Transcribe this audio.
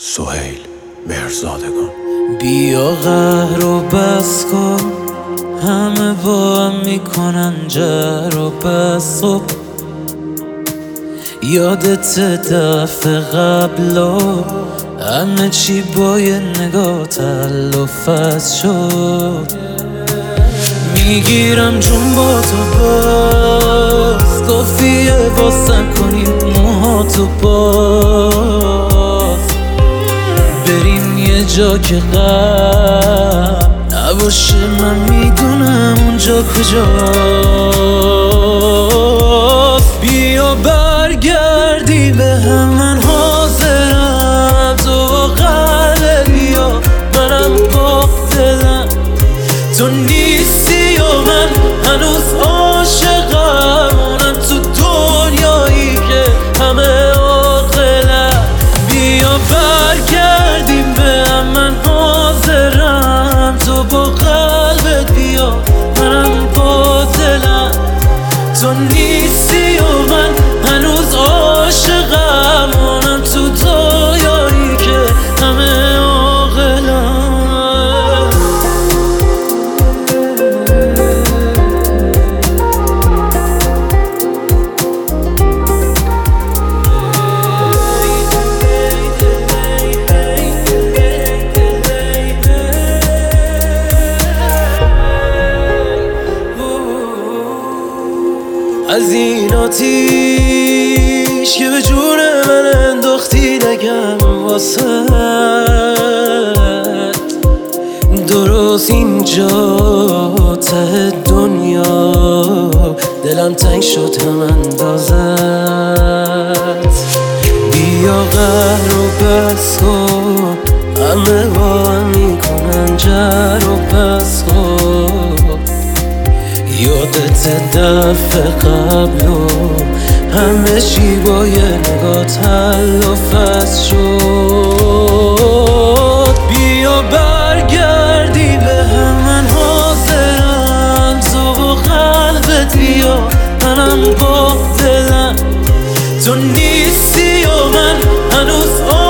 سهیل مهرزادگان. بیا قهر و بس کن، همه با هم میکنن جر و بس. خب یادت دفعه قبلا همه چی با یه نگاه تلافظ شد. میگیرم جون با تو باز، کافیه واسه کنیم موهاتو باز، بریم یه جا که غم نباشه. من میدونم اونجا کجاست. بیا برگردی به هم، من حاضرم. تو قلب بیا، منم با دلم. تو نیستی و من هنوز عاشقم، اونم تو دنیایی که همه عاقلم. بیا برگردیم به هم، من حاضرم. تو با قلبت بیا، منم با دلم. تو نیستی و من هنوز عاشقم، اونم تو دنیایی که همه عاقلم. از این آتیش که به جون من انداختی نگم واسه درست اینجا ته دنیا دلم تنگ شد هم اندازت. بیا قهر و بس کن، همه با هم میکنن جر و بس کن. یادت دفعه قبلو همه چی با یه نگاه تلافظ شد. بیا برگردی به هم، من حاضرم. تو با قلبت بیا، منم با دلم. تو نیستی و من هنوز